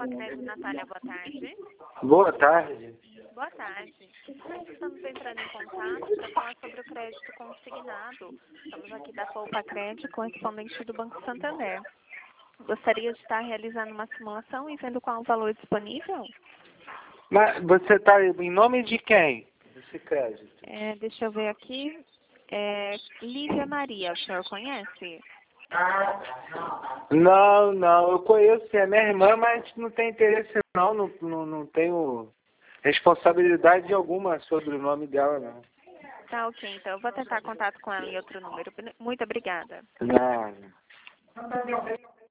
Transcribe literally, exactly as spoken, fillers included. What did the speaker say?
Pacred, Natália, boa tarde. Boa tarde. Boa tarde. Estamos entrando em contato para falar sobre o crédito consignado. Estamos aqui da Pacred, correspondente do Banco Santander. Gostaria de estar realizando uma simulação e vendo qual o valor disponível? Mas você está em nome de quem? Esse crédito. É, deixa eu ver aqui. É, Lívia Maria, o senhor conhece? Não, não, eu conheço, é minha irmã, mas não tem interesse não, não, não, não tenho responsabilidade alguma sobre o nome dela, não. Tá, ok, então eu vou tentar contato com ela em outro número. Muito obrigada. Não.